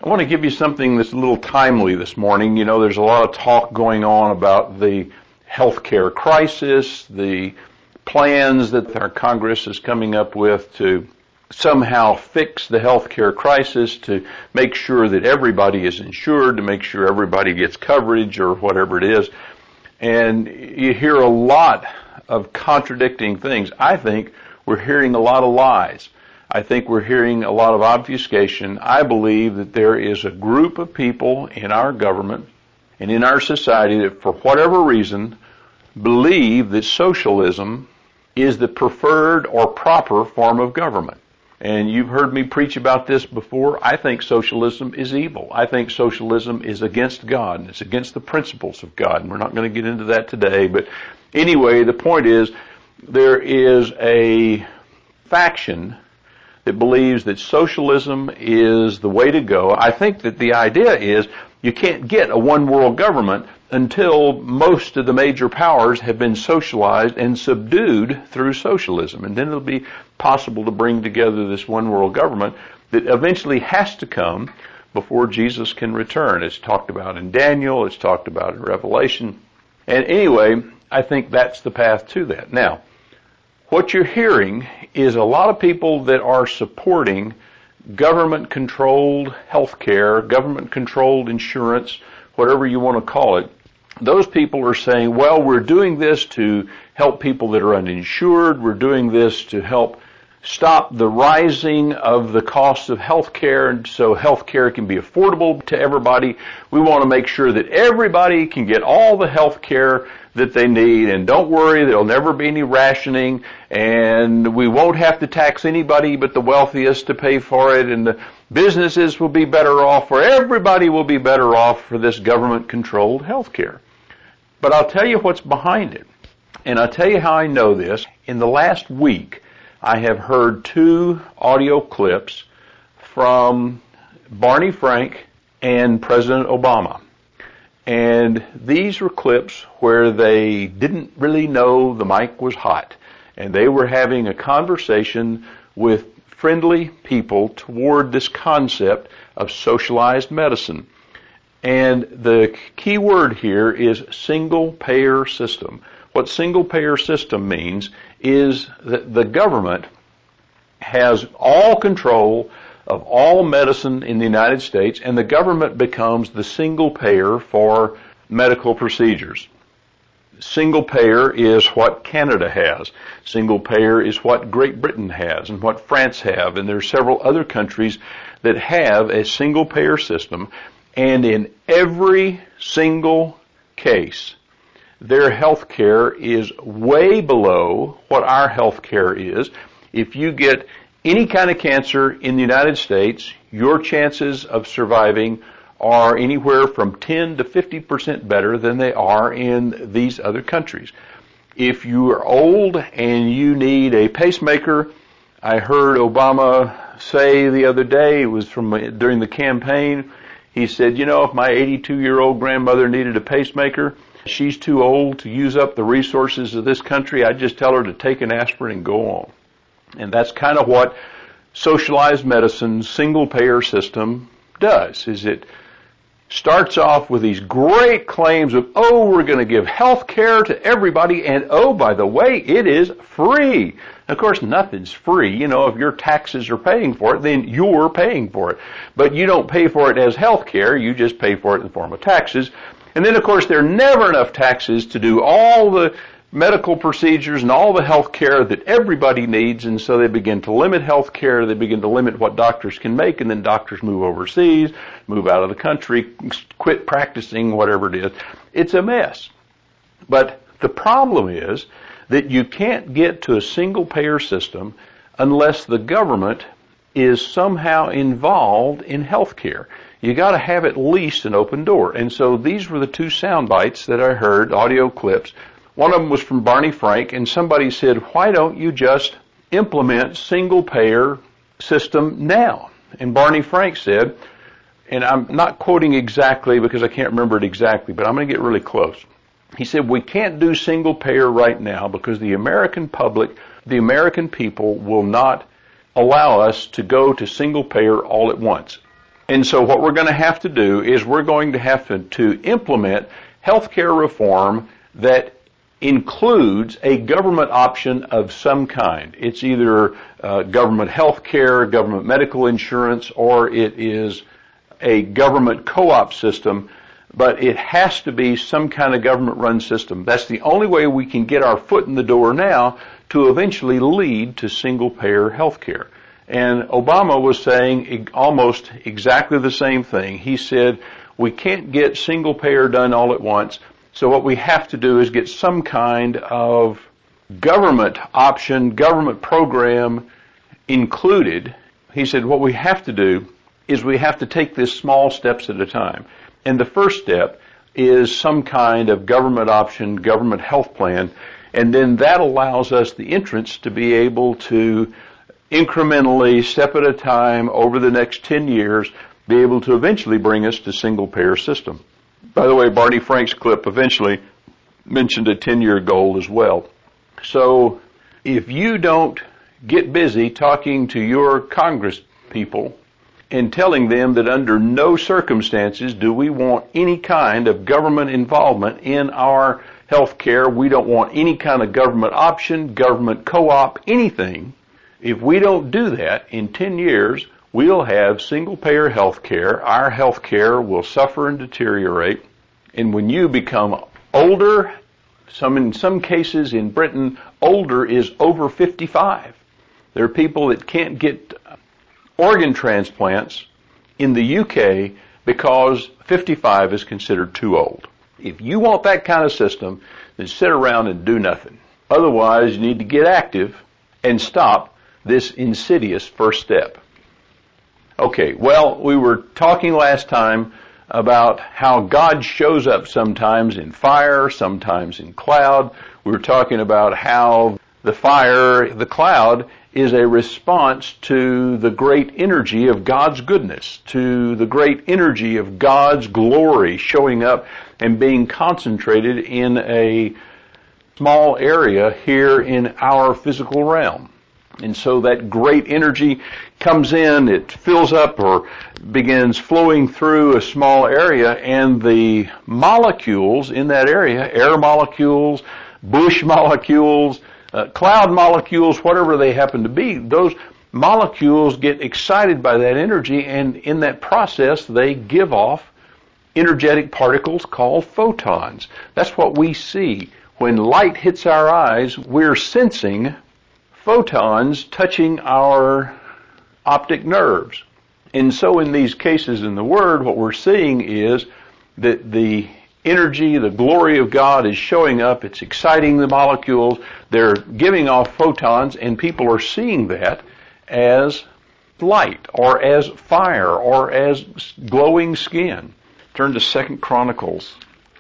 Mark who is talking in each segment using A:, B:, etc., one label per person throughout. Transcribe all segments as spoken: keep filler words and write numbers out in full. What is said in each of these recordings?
A: I want to give you something that's a little timely this morning. You know, there's a lot of talk going on about the healthcare crisis, the plans that our Congress is coming up with to somehow fix the healthcare crisis, to make sure that everybody is insured, to make sure everybody gets coverage or whatever it is. And you hear a lot of contradicting things. I think we're hearing a lot of lies. I think we're hearing a lot of obfuscation. I believe that there is a group of people in our government and in our society that, for whatever reason, believe that socialism is the preferred or proper form of government. And you've heard me preach about this before. I think socialism is evil. I think socialism is against God, and it's against the principles of God. And we're not going to get into that today. But anyway, the point is, there is a faction that believes that socialism is the way to go. I think that the idea is you can't get a one world government until most of the major powers have been socialized and subdued through socialism. And then it'll be possible to bring together this one world government that eventually has to come before Jesus can return. It's talked about in Daniel, it's talked about in Revelation. And anyway, I think that's the path to that. Now, what you're hearing is a lot of people that are supporting government-controlled health care, government-controlled insurance, whatever you want to call it. Those people are saying, well, we're doing this to help people that are uninsured. We're doing this to help stop the rising of the cost of health care, and so health care can be affordable to everybody. We want to make sure that everybody can get all the health care that they need, and don't worry, there'll never be any rationing, and we won't have to tax anybody but the wealthiest to pay for it, and the businesses will be better off, or everybody will be better off for this government-controlled health care. But I'll tell you what's behind it, and I'll tell you how I know this. In the last week, I have heard two audio clips from Barney Frank and President Obama. And these were clips where they didn't really know the mic was hot. And they were having a conversation with friendly people toward this concept of socialized medicine. And the key word here is single-payer system. What single-payer system means is that the government has all control of all medicine in the United States, and the government becomes the single payer for medical procedures. Single payer is what Canada has. Single payer is what Great Britain has and what France have, and there are several other countries that have a single payer system, and in every single case, their health care is way below what our health care is. If you get any kind of cancer in the United States, your chances of surviving are anywhere from ten to fifty percent better than they are in these other countries. If you are old and you need a pacemaker, I heard Obama say the other day, it was from during the campaign, he said, you know, if my eighty-two-year-old grandmother needed a pacemaker, she's too old to use up the resources of this country, I'd just tell her to take an aspirin and go on. And that's kind of what socialized medicine, single-payer system does, is it starts off with these great claims of, oh, we're going to give health care to everybody, and oh, by the way, it is free. Of course, nothing's free. You know, if your taxes are paying for it, then you're paying for it. But you don't pay for it as health care, you just pay for it in the form of taxes. And then, of course, there are never enough taxes to do all the medical procedures and all the health care that everybody needs, and so they begin to limit health care, they begin to limit what doctors can make, and then doctors move overseas, move out of the country, quit practicing, whatever it is. It's a mess. But the problem is that you can't get to a single-payer system unless the government is somehow involved in health care. You got to have at least an open door. And so these were the two sound bites that I heard, audio clips. One of them was from Barney Frank, and somebody said, why don't you just implement single-payer system now? And Barney Frank said, and I'm not quoting exactly because I can't remember it exactly, but I'm going to get really close. He said, we can't do single-payer right now because the American public, the American people will not allow us to go to single-payer all at once. And so what we're going to have to do is we're going to have to, to implement healthcare reform that includes a government option of some kind. It's either uh, government health care, government medical insurance, or it is a government co-op system, but it has to be some kind of government-run system. That's the only way we can get our foot in the door now to eventually lead to single-payer health care. And Obama was saying almost exactly the same thing. He said, we can't get single-payer done all at once. So what we have to do is get some kind of government option, government program included. He said what we have to do is we have to take this small steps at a time. And the first step is some kind of government option, government health plan, and then that allows us, the entrants, to be able to incrementally, step at a time, over the next ten years, be able to eventually bring us to single-payer system. By the way, Barney Frank's clip eventually mentioned a ten-year goal as well. So if you don't get busy talking to your Congress people and telling them that under no circumstances do we want any kind of government involvement in our health care, we don't want any kind of government option, government co-op, anything. If we don't do that, in ten years, we'll have single-payer health care. Our health care will suffer and deteriorate. And when you become older, some in some cases in Britain, older is over fifty-five. There are people that can't get organ transplants in the U K because fifty-five is considered too old. If you want that kind of system, then sit around and do nothing. Otherwise, you need to get active and stop this insidious first step. Okay, well, we were talking last time about how God shows up sometimes in fire, sometimes in cloud. We were talking about how the fire, the cloud, is a response to the great energy of God's goodness, to the great energy of God's glory showing up and being concentrated in a small area here in our physical realm. And so that great energy comes in, it fills up or begins flowing through a small area, and the molecules in that area, air molecules, bush molecules, uh, cloud molecules, whatever they happen to be, those molecules get excited by that energy, and in that process they give off energetic particles called photons. That's what we see. When light hits our eyes, we're sensing photons touching our optic nerves. And so in these cases in the Word, what we're seeing is that the energy, the glory of God is showing up, it's exciting the molecules, they're giving off photons, and people are seeing that as light, or as fire, or as glowing skin. Turn to Second Chronicles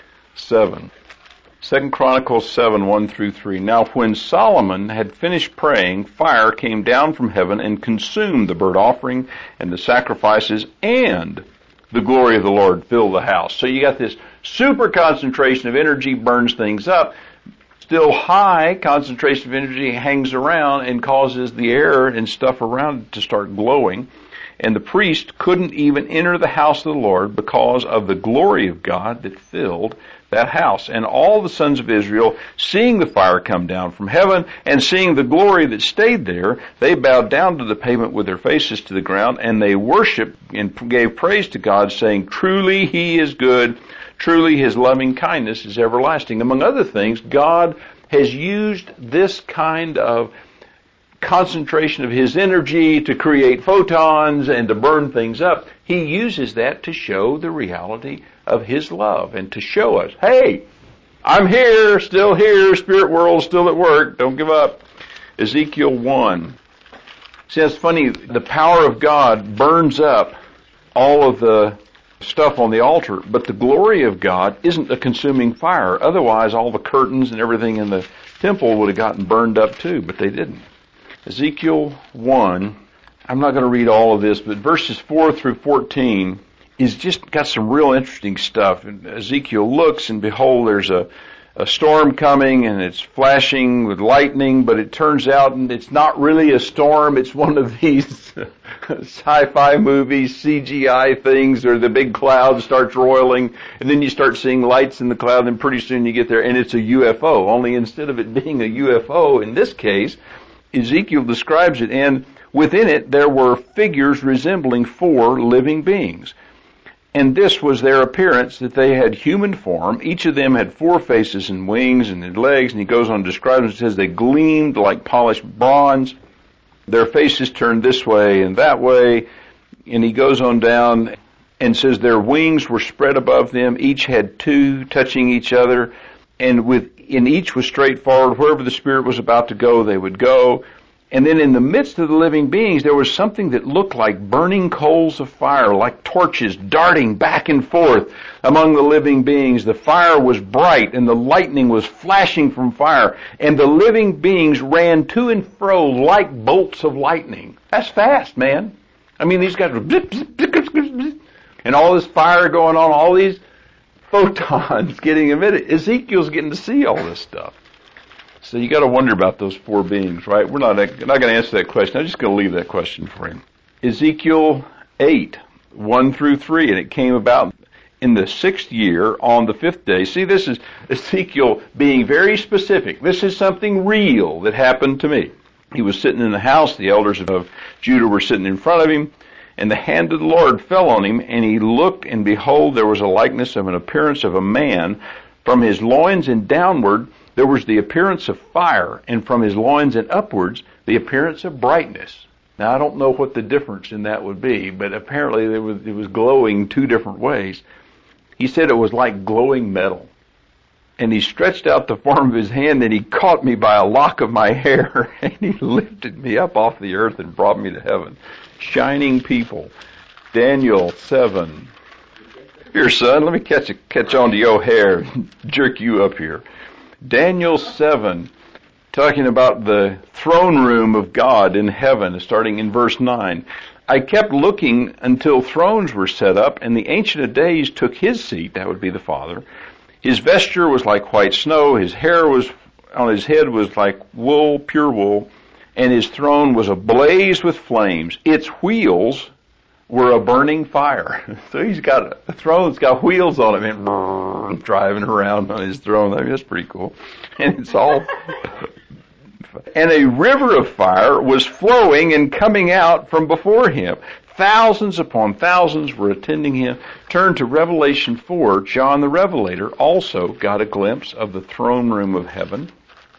A: seven. Second Chronicles seven, one through three. Now when Solomon had finished praying, fire came down from heaven and consumed the burnt offering and the sacrifices, and the glory of the Lord filled the house. So you got this super concentration of energy burns things up. Still high concentration of energy hangs around and causes the air and stuff around it to start glowing. And the priest couldn't even enter the house of the Lord because of the glory of God that filled that house. And all the sons of Israel, seeing the fire come down from heaven and seeing the glory that stayed there, they bowed down to the pavement with their faces to the ground, and they worshiped and gave praise to God, saying, truly He is good, truly His loving kindness is everlasting. Among other things, God has used this kind of concentration of His energy to create photons and to burn things up. He uses that to show the reality of His love and to show us, hey, I'm here, still here, spirit world still at work, don't give up. Ezekiel one. See, it's funny, the power of God burns up all of the stuff on the altar, but the glory of God isn't a consuming fire. Otherwise, all the curtains and everything in the temple would have gotten burned up too, but they didn't. Ezekiel one, I'm not going to read all of this, but verses four through fourteen is just got some real interesting stuff. And Ezekiel looks, and behold, there's a, a storm coming and it's flashing with lightning, but it turns out it's not really a storm. It's one of these sci-fi movies, C G I things, or the big cloud starts roiling, and then you start seeing lights in the cloud, and pretty soon you get there, and it's a U F O. Only instead of it being a U F O, in this case, Ezekiel describes it, and within it there were figures resembling four living beings. And this was their appearance, that they had human form. Each of them had four faces and wings and had legs, and he goes on to describe them. It says they gleamed like polished bronze. Their faces turned this way and that way. And he goes on down and says their wings were spread above them. Each had two touching each other. And with, in each was straightforward. Wherever the Spirit was about to go, they would go. And then in the midst of the living beings, there was something that looked like burning coals of fire, like torches darting back and forth among the living beings. The fire was bright and the lightning was flashing from fire. And the living beings ran to and fro like bolts of lightning. That's fast, man. I mean, these guys were blip, blip, blip, blip, blip, blip, and all this fire going on, all these photons getting emitted. Ezekiel's getting to see all this stuff. So you got to wonder about those four beings, right? We're not, not going to answer that question. I'm just going to leave that question for him. Ezekiel eight, one through three, and it came about in the sixth year on the fifth day. See, this is Ezekiel being very specific. This is something real that happened to me. He was sitting in the house. The elders of Judah were sitting in front of him, and the hand of the Lord fell on him, and he looked, and behold, there was a likeness of an appearance of a man. From his loins and downward, there was the appearance of fire, and from his loins and upwards, the appearance of brightness. Now, I don't know what the difference in that would be, but apparently it was, it was glowing two different ways. He said it was like glowing metal. And he stretched out the form of his hand, and he caught me by a lock of my hair, and he lifted me up off the earth and brought me to heaven. Shining people. Daniel seven. Here, son, let me catch a, catch on to your hair and jerk you up here. Daniel seven, talking about the throne room of God in heaven, starting in verse nine. I kept looking until thrones were set up, and the Ancient of Days took his seat, that would be the Father. His vesture was like white snow, his hair was on his head was like wool, pure wool, and his throne was ablaze with flames. Its wheels were a burning fire. So he's got a throne that's got wheels on it, and driving around on his throne. I mean, that's pretty cool. And it's all... And a river of fire was flowing and coming out from before him. Thousands upon thousands were attending him. Turn to Revelation four. John the Revelator also got a glimpse of the throne room of heaven.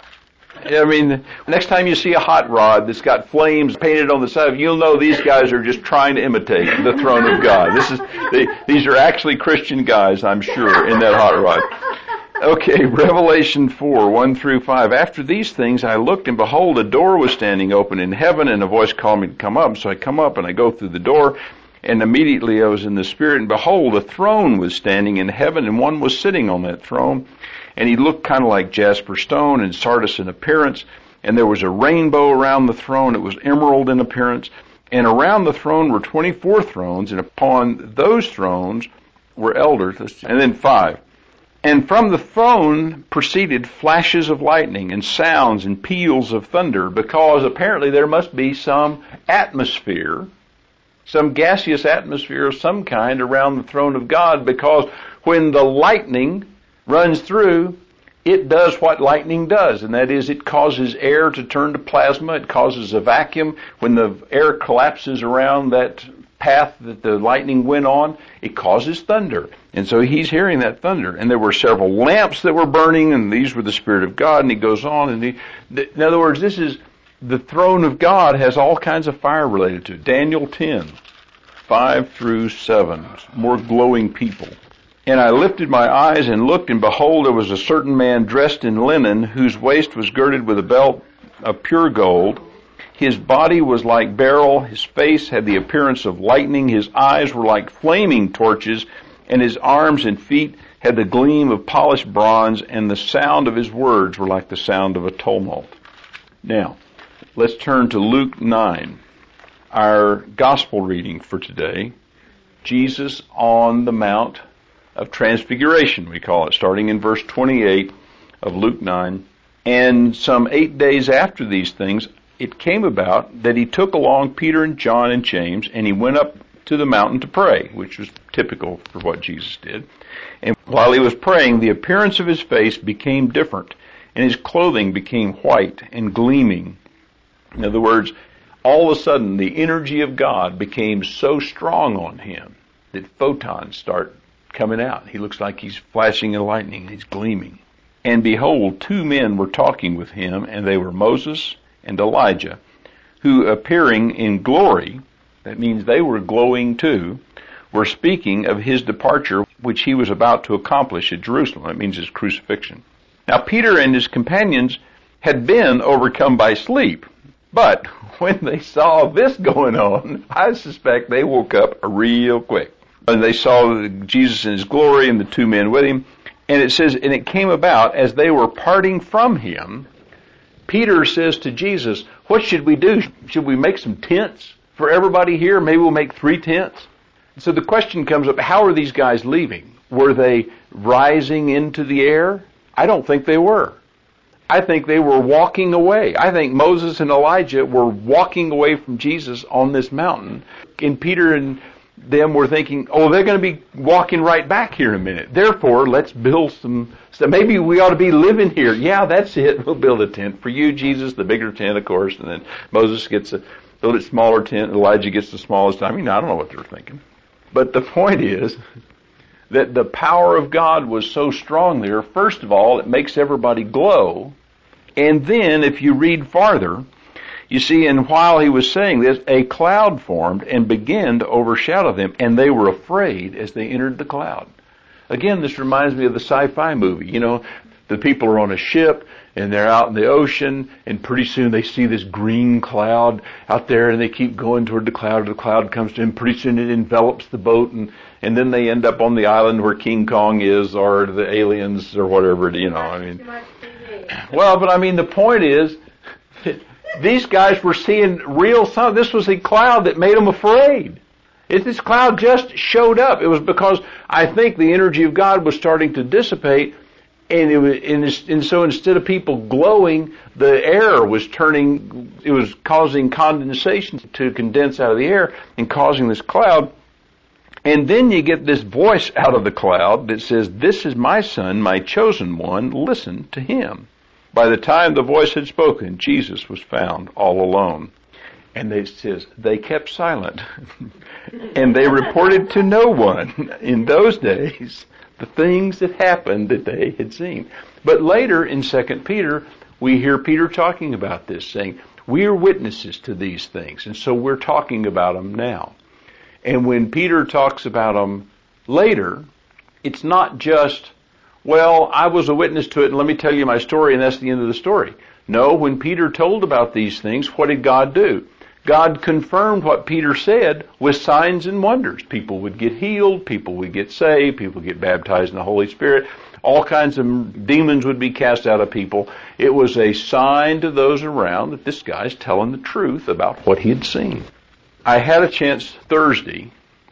A: I mean, next time you see a hot rod that's got flames painted on the side of it, you'll know these guys are just trying to imitate the throne of God. This is they, these are actually Christian guys, I'm sure, in that hot rod. Okay, Revelation four, one through five. After these things I looked, and behold, a door was standing open in heaven, and a voice called me to come up. So I come up, and I go through the door, and immediately I was in the Spirit, and behold, a throne was standing in heaven, and one was sitting on that throne. And he looked kind of like jasper stone and sardius in appearance, and there was a rainbow around the throne. It was emerald in appearance, and around the throne were twenty-four thrones, and upon those thrones were elders. And then five. And from the throne proceeded flashes of lightning and sounds and peals of thunder, because apparently there must be some atmosphere, some gaseous atmosphere of some kind around the throne of God, because when the lightning runs through, it does what lightning does, and that is it causes air to turn to plasma. It causes a vacuum. When the air collapses around that path that the lightning went on, it causes thunder. And so he's hearing that thunder. And there were several lamps that were burning, and these were the Spirit of God, and he goes on. And he, in other words, this is the throne of God has all kinds of fire related to it. Daniel ten, five through seven, more glowing people. And I lifted my eyes and looked, and behold, there was a certain man dressed in linen, whose waist was girded with a belt of pure gold. His body was like beryl, his face had the appearance of lightning, his eyes were like flaming torches, and his arms and feet had the gleam of polished bronze, and the sound of his words were like the sound of a tumult. Now, let's turn to Luke nine, our gospel reading for today. Jesus on the Mount of Transfiguration, we call it, starting in verse twenty-eight. of Luke nine. And some eight days after these things, it came about that he took along Peter and John and James, and he went up to the mountain to pray, which was typical for what Jesus did. And while he was praying, the appearance of his face became different, and his clothing became white and gleaming. In other words, all of a sudden, the energy of God became so strong on him that photons start coming out. He looks like he's flashing and lightning. He's gleaming. And behold, two men were talking with him, and they were Moses and Elijah, who appearing in glory, that means they were glowing too, were speaking of his departure, which he was about to accomplish at Jerusalem. That means his crucifixion. Now Peter and his companions had been overcome by sleep, but when they saw this going on, I suspect they woke up real quick. And they saw Jesus in his glory and the two men with him. And it says, and it came about as they were parting from him, Peter says to Jesus, what should we do? Should we make some tents for everybody here? Maybe we'll make three tents. So the question comes up, how are these guys leaving? Were they rising into the air? I don't think they were. I think they were walking away. I think Moses and Elijah were walking away from Jesus on this mountain. And Peter and them were thinking, oh, they're going to be walking right back here in a minute. Therefore, let's build some stuff. Maybe we ought to be living here. Yeah, that's it. We'll build a tent for you, Jesus, the bigger tent, of course. And then Moses gets a little bit smaller tent. Elijah gets the smallest. I mean, I don't know what they're thinking. But the point is that the power of God was so strong there. First of all, it makes everybody glow. And then, if you read farther, you see, and while he was saying this, a cloud formed and began to overshadow them, and they were afraid as they entered the cloud. Again, this reminds me of the sci-fi movie. You know, the people are on a ship, and they're out in the ocean, and pretty soon they see this green cloud out there, and they keep going toward the cloud, the cloud comes to them, pretty soon it envelops the boat, and, and then they end up on the island where King Kong is, or the aliens, or whatever, you know, I mean. Well, but I mean, the point is, these guys were seeing real sun. This was a cloud that made them afraid. If this cloud just showed up, it was because I think the energy of God was starting to dissipate, and it was, and, and so instead of people glowing, the air was turning, it was causing condensation to condense out of the air and causing this cloud. And then you get this voice out of the cloud that says, "This is my son, my chosen one, listen to him." By the time the voice had spoken, Jesus was found all alone. And they says they kept silent. And they reported to no one in those days the things that happened that they had seen. But later in Second Peter, we hear Peter talking about this, saying, we are witnesses to these things, and so we're talking about them now. And when Peter talks about them later, it's not just, well, I was a witness to it, and let me tell you my story, and that's the end of the story. No, when Peter told about these things, what did God do? God confirmed what Peter said with signs and wonders. People would get healed, people would get saved, people would get baptized in the Holy Spirit. All kinds of demons would be cast out of people. It was a sign to those around that this guy's telling the truth about what he had seen. I had a chance Thursday.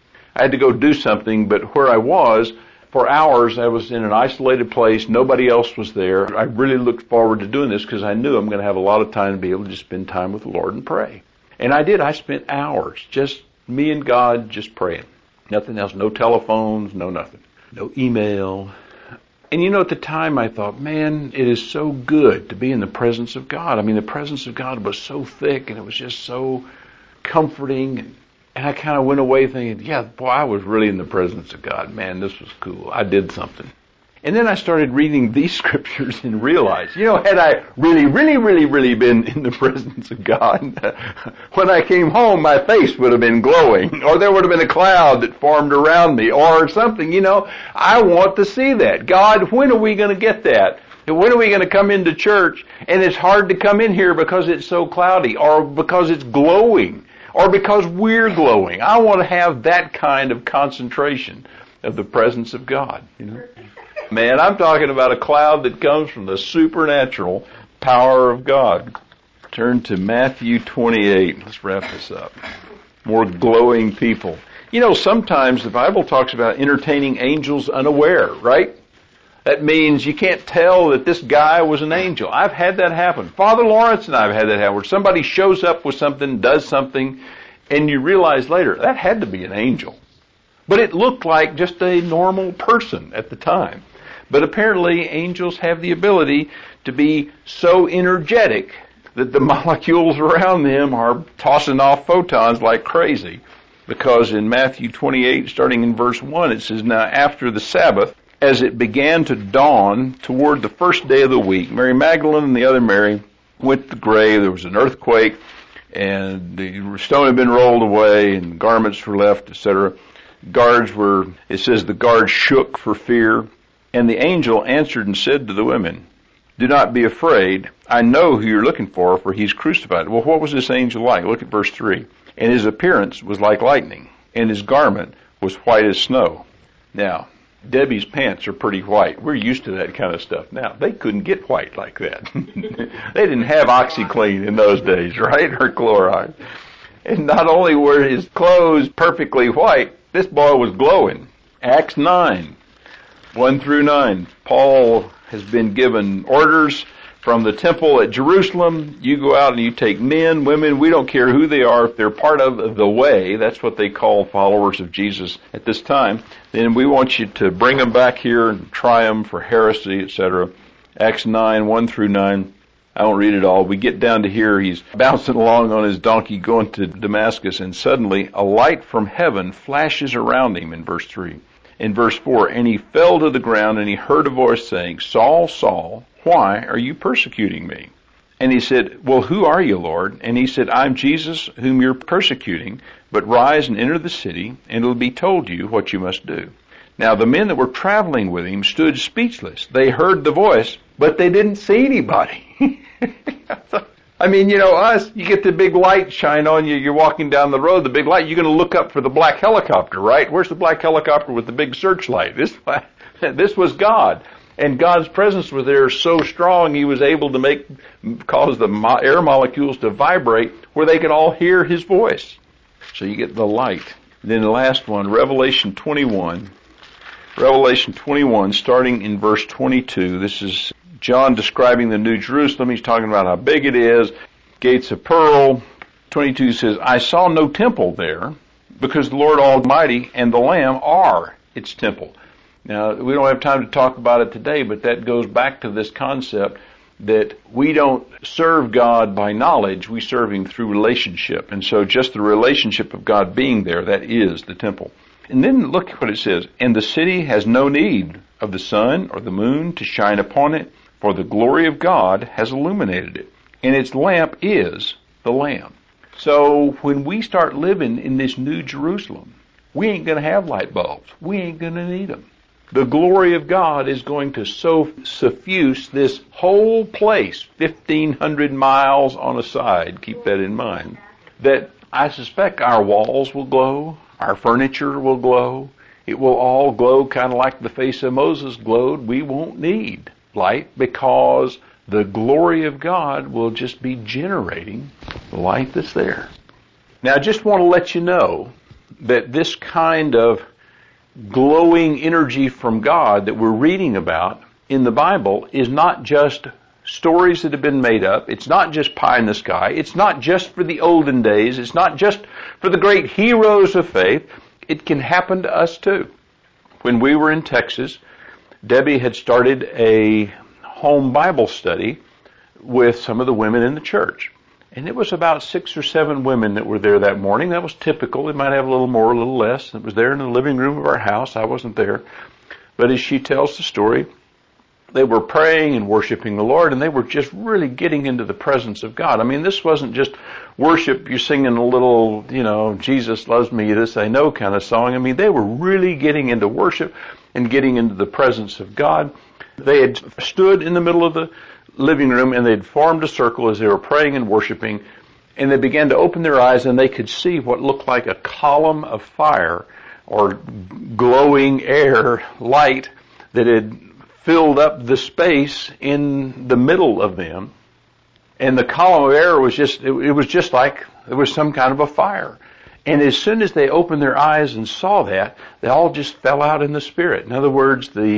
A: I had to go do something, but where I was, for hours, I was in an isolated place. Nobody else was there. I really looked forward to doing this because I knew I'm going to have a lot of time to be able to just spend time with the Lord and pray. And I did. I spent hours, just me and God, just praying. Nothing else. No telephones, no nothing. No email. And you know, at the time I thought, man, it is so good to be in the presence of God. I mean, the presence of God was so thick and it was just so comforting. And, and I kind of went away thinking, yeah, boy, I was really in the presence of God. Man, this was cool. I did something. And then I started reading these scriptures and realized, you know, had I really, really, really, really been in the presence of God, when I came home, my face would have been glowing, or there would have been a cloud that formed around me, or something, you know. I want to see that. God, when are we going to get that? And when are we going to come into church? And it's hard to come in here because it's so cloudy, or because it's glowing, or because we're glowing. I want to have that kind of concentration of the presence of God, you know. Man, I'm talking about a cloud that comes from the supernatural power of God. Turn to Matthew twenty-eight. Let's wrap this up. More glowing people. You know, sometimes the Bible talks about entertaining angels unaware, right? That means you can't tell that this guy was an angel. I've had that happen. Father Lawrence and I have had that happen, where somebody shows up with something, does something, and you realize later, that had to be an angel. But it looked like just a normal person at the time. But apparently angels have the ability to be so energetic that the molecules around them are tossing off photons like crazy. Because in Matthew twenty-eight, starting in verse one, it says, "Now after the Sabbath, as it began to dawn toward the first day of the week, Mary Magdalene and the other Mary went to the grave. There was an earthquake, and the stone had been rolled away, and garments were left, et cetera. Guards were, it says the guards shook for fear. And the angel answered and said to the women, 'Do not be afraid. I know who you're looking for, for he's crucified.'" Well, what was this angel like? Look at verse three. "And his appearance was like lightning, and his garment was white as snow." Now, Debbie's pants are pretty white. We're used to that kind of stuff now. They couldn't get white like that. They didn't have OxyClean in those days, right? Or Clorox. And not only were his clothes perfectly white, this boy was glowing. Acts nine, one through nine. Paul has been given orders from the temple at Jerusalem. You go out and you take men, women, we don't care who they are, if they're part of the way, that's what they call followers of Jesus at this time, then we want you to bring them back here and try them for heresy, et cetera. Acts nine, one through nine. I won't read it all. We get down to here. He's bouncing along on his donkey going to Damascus, and suddenly a light from heaven flashes around him in verse three. In verse four, "And he fell to the ground, and he heard a voice saying, 'Saul, Saul, why are you persecuting me?' And he said, 'Well, who are you, Lord?' And he said, 'I'm Jesus whom you're persecuting, but rise and enter the city, and it'll be told you what you must do.' Now the men that were traveling with him stood speechless. They heard the voice, but they didn't see anybody." I mean, you know, us, you get the big light shine on you, you're walking down the road, the big light, you're going to look up for the black helicopter, right? Where's the black helicopter with the big searchlight? This, this was God. And God's presence was there so strong, he was able to make, cause the air molecules to vibrate where they could all hear his voice. So you get the light. Then the last one, Revelation twenty-one. Revelation twenty-one, starting in verse twenty-two. This is John describing the New Jerusalem. He's talking about how big it is, gates of pearl. twenty-two says, "I saw no temple there, because the Lord Almighty and the Lamb are its temple." Now, we don't have time to talk about it today, but that goes back to this concept that we don't serve God by knowledge, we serve him through relationship. And so just the relationship of God being there, that is the temple. And then look at what it says, "And the city has no need of the sun or the moon to shine upon it, for the glory of God has illuminated it, and its lamp is the Lamb." So when we start living in this New Jerusalem, we ain't going to have light bulbs. We ain't going to need them. The glory of God is going to so suffuse this whole place, fifteen hundred miles on a side, keep that in mind, that I suspect our walls will glow, our furniture will glow, it will all glow kind of like the face of Moses glowed. We won't need light because the glory of God will just be generating the light that's there. Now I just want to let you know that this kind of glowing energy from God that we're reading about in the Bible is not just stories that have been made up. It's not just pie in the sky. It's not just for the olden days. It's not just for the great heroes of faith. It can happen to us too. When we were in Texas, Debbie had started a home Bible study with some of the women in the church. And it was about six or seven women that were there that morning. That was typical. It might have a little more, a little less. It was there in the living room of our house. I wasn't there. But as she tells the story, they were praying and worshiping the Lord, and they were just really getting into the presence of God. I mean, this wasn't just worship, you're singing a little, you know, Jesus loves me, this I know kind of song. I mean, they were really getting into worship and getting into the presence of God. They had stood in the middle of the living room, and they'd formed a circle as they were praying and worshiping, and they began to open their eyes, and they could see what looked like a column of fire or glowing air light that had filled up the space in the middle of them. And the column of air was just, it, it was just like there was some kind of a fire. And as soon as they opened their eyes and saw that, they all just fell out in the Spirit. In other words, the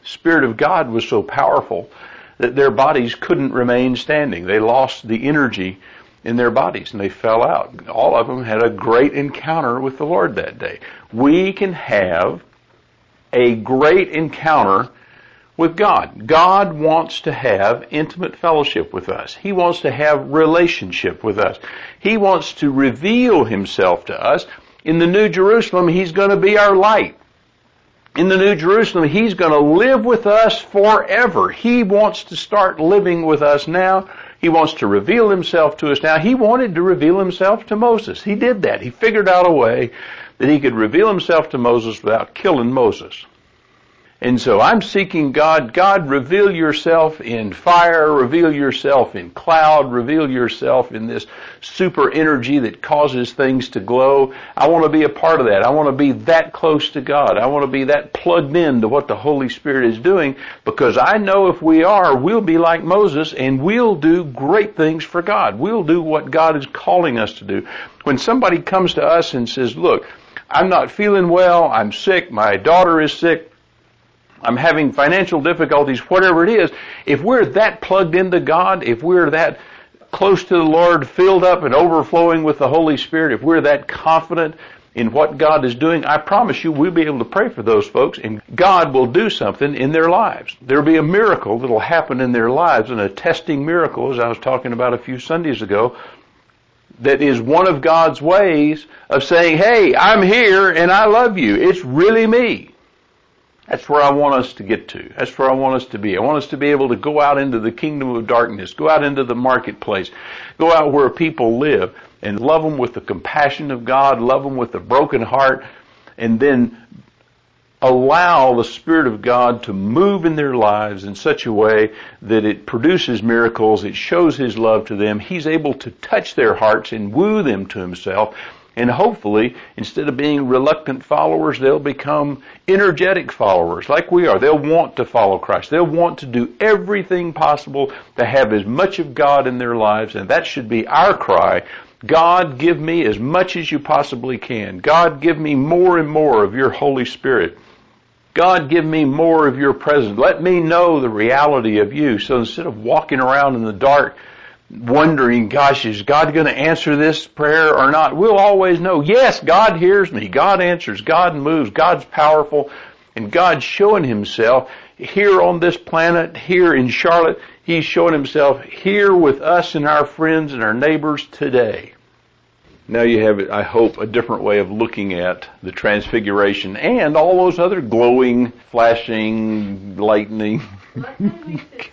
A: The Spirit of God was so powerful that their bodies couldn't remain standing. They lost the energy in their bodies and they fell out. All of them had a great encounter with the Lord that day. We can have a great encounter with God. God wants to have intimate fellowship with us. He wants to have relationship with us. He wants to reveal Himself to us. In the New Jerusalem, He's going to be our light. In the New Jerusalem, He's going to live with us forever. He wants to start living with us now. He wants to reveal Himself to us now. He wanted to reveal Himself to Moses. He did that. He figured out a way that He could reveal Himself to Moses without killing Moses. And so I'm seeking God. God, reveal Yourself in fire, reveal Yourself in cloud, reveal Yourself in this super energy that causes things to glow. I want to be a part of that. I want to be that close to God. I want to be that plugged in to what the Holy Spirit is doing, because I know if we are, we'll be like Moses and we'll do great things for God. We'll do what God is calling us to do. When somebody comes to us and says, look, I'm not feeling well, I'm sick, my daughter is sick, I'm having financial difficulties, whatever it is, if we're that plugged into God, if we're that close to the Lord, filled up and overflowing with the Holy Spirit, if we're that confident in what God is doing, I promise you we'll be able to pray for those folks and God will do something in their lives. There'll be a miracle that'll happen in their lives, and a testing miracle, as I was talking about a few Sundays ago, that is one of God's ways of saying, hey, I'm here and I love you. It's really me. That's where I want us to get to. That's where I want us to be. I want us to be able to go out into the kingdom of darkness, go out into the marketplace, go out where people live and love them with the compassion of God, love them with a broken heart, and then allow the Spirit of God to move in their lives in such a way that it produces miracles, it shows His love to them. He's able to touch their hearts and woo them to Himself. And hopefully, instead of being reluctant followers, they'll become energetic followers like we are. They'll want to follow Christ. They'll want to do everything possible to have as much of God in their lives, and that should be our cry. God, give me as much as you possibly can. God, give me more and more of your Holy Spirit. God, give me more of your presence. Let me know the reality of you. So instead of walking around in the dark wondering, gosh, is God going to answer this prayer or not? We'll always know, yes, God hears me. God answers. God moves. God's powerful. And God's showing Himself here on this planet, here in Charlotte. He's showing Himself here with us and our friends and our neighbors today. Now you have, I hope, a different way of looking at the Transfiguration and all those other glowing, flashing, lightning